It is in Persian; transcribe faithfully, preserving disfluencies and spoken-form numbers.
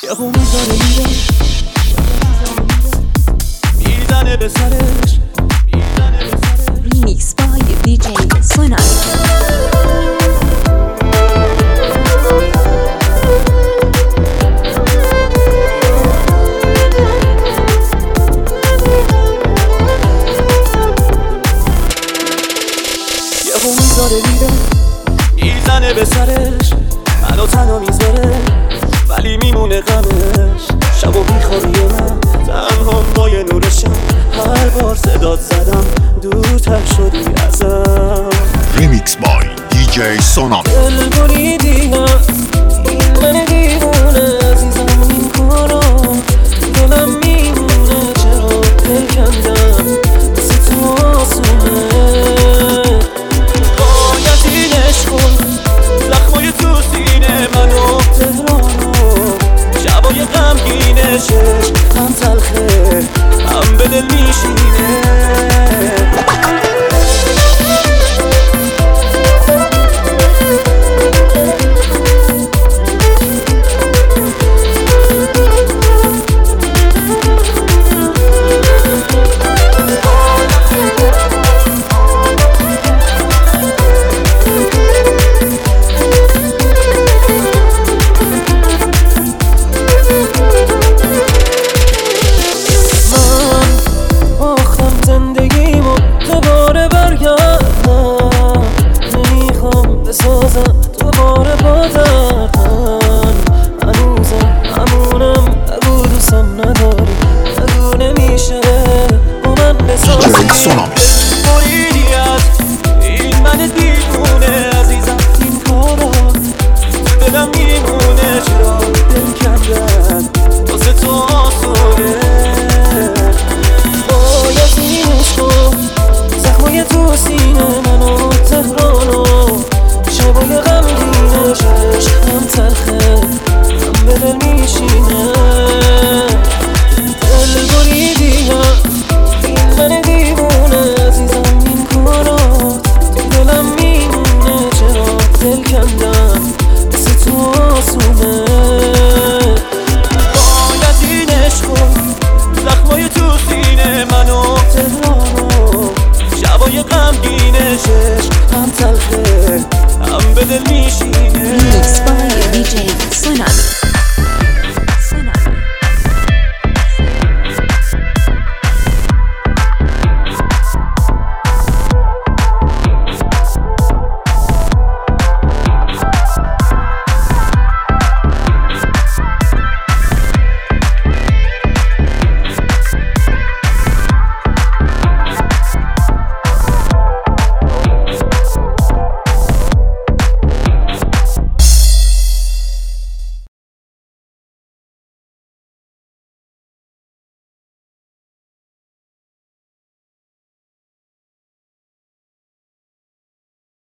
یهو میذاره میره میزنه به سرش Remix by دی جی Sonami. یهو میذاره میره میزنه به سرش منو تنها میذاره ولی میمونه غمش شب و بیخوابی من تنها با یه نورشم هر بار صدات زدم دورتر شدی ازم. Remix by دی جی Sonami. دل بریدی نه این من دیوونه عزیزم این کارا دلم میمونه چرا دل کندم مثل تو آسونه باید اینش کن زخمای تو سینه منو تهرانو شبای غمگینشش هم تلخه هم به دل میشینه دوباره با دردن هنوزم همونم نگو دوستم نداری نگو نمیشه با من بسازی بریدی از این من دیوونه عزیزم این کارات دلم میمونه چرا دل کندن واسه تو آسونه باید اینش کن زخمای تو سینه منو تهرانو شبای غمگینشش هم تلخه هم به دل میشینه دل بریدی نه این من دیوونه عزیزم این کارات تو دلم میمونه چرا دل کندم مثل تو آسونه باید اینش کن زخمای تو سینه منو تهرانو شبای غمگینشش هم تلخه هم به دل میشینه. Remix by دی جی Sonami.